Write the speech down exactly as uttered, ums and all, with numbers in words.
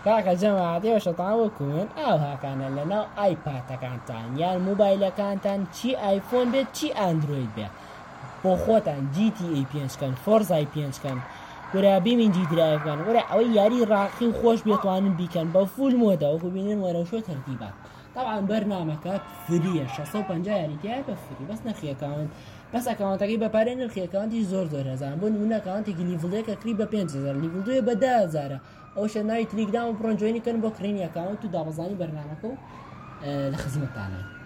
کاکە جەماعەتی شەتان وەکوون ئاوهاکانە لەناو ئایپاتەکانتان یان موبایلەکانتان چی ئایفۆن بێت چی ئەندروید بێت بۆ خۆتان جی تی ئێ پێنجکەن فۆرزای پێنجکەن وەرە بیمین جی درایڤکەن وەرە ئەوەی یاری ڕاقی و خۆش بێتوانن بیکەن بە فول مۆدە وەکو بینن وەرەوشۆ تەرتیبات طبعا بەرنامەکە فریە شەش سەد و پەنجا یاریتیایە بە فری بەس نرخی ئەکاونت بەس ئەکاونتەکەی بەپارێ نرخی ئەکاونتی زۆر زۆر هەزان بۆ نمونە ئەکاونتێکی لیڤڵەیەکە کڕی بە پێنج هەزار لیڤڵ دوویە بە ده هەزارە ئەوشە ناوی تلیکداون و بڕۆن جوێنی کەن بۆ کڕینی ئەکاونت و دابەزانی بەرنامەکە و لە خزمەتتانە